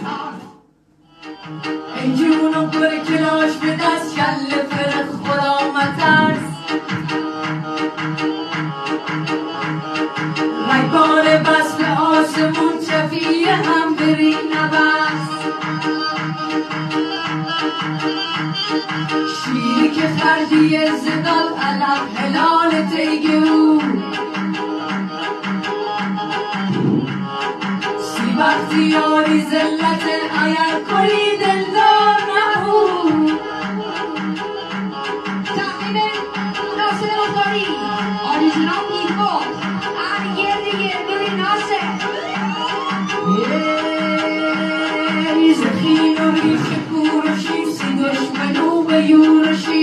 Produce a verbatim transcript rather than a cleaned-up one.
ای جونم پر کلاش به دست کل فرق خدا مترس رگبار بس به آسمون چفیه هم بری نبست شیری که خردی زدال علم حلال تیگو سی وقتی یاری زلت اگر کنی دلدار نبود تقدیم ناصر مختاری آریزنال میرگفت هر گردی گردوی ناصر ریز خین و ریخ کور و شیف سی دشمنو به یور و شیف